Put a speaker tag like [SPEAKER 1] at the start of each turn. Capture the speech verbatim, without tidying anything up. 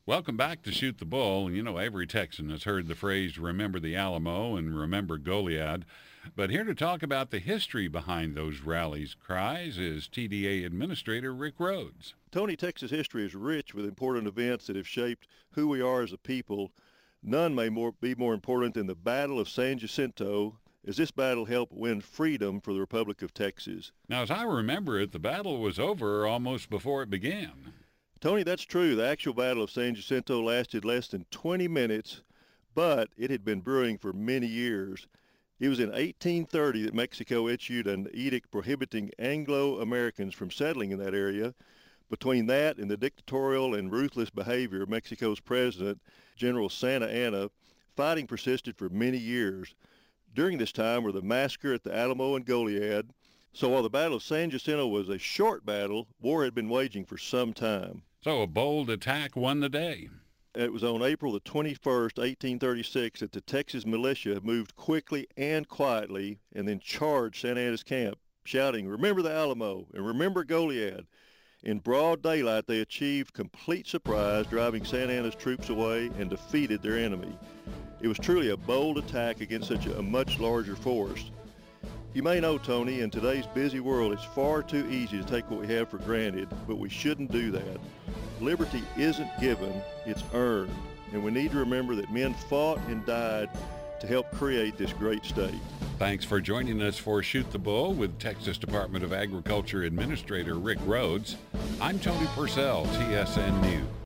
[SPEAKER 1] Welcome back to Shoot the Bull. You know, every Texan has heard the phrase, remember the Alamo and remember Goliad. But here to talk about the history behind those rallies' cries is T D A Administrator Rick Rhodes.
[SPEAKER 2] Tony, Texas history is rich with important events that have shaped who we are as a people. None may more, be more important than the Battle of San Jacinto, as this battle helped win freedom for the Republic of Texas.
[SPEAKER 1] Now, as I remember it, the battle was over almost before it began.
[SPEAKER 2] Tony, that's true. The actual Battle of San Jacinto lasted less than twenty minutes, but it had been brewing for many years. It was in eighteen thirty that Mexico issued an edict prohibiting Anglo-Americans from settling in that area. Between that and the dictatorial and ruthless behavior of Mexico's president, General Santa Anna, fighting persisted for many years. During this time were the massacre at the Alamo and Goliad. So while the Battle of San Jacinto was a short battle, war had been waging for some time.
[SPEAKER 1] So a bold attack won the day.
[SPEAKER 2] It was on April the twenty-first, eighteen thirty-six, that the Texas militia moved quickly and quietly and then charged Santa Anna's camp, shouting, "Remember the Alamo and remember Goliad." In broad daylight, they achieved complete surprise, driving Santa Anna's troops away and defeated their enemy. It was truly a bold attack against such a much larger force. You may know, Tony, in today's busy world, it's far too easy to take what we have for granted, but we shouldn't do that. Liberty isn't given, it's earned, and we need to remember that men fought and died to help create this great state.
[SPEAKER 1] Thanks for joining us for Shoot the Bull with Texas Department of Agriculture Administrator Rick Rhodes. I'm Tony Purcell, T S N News.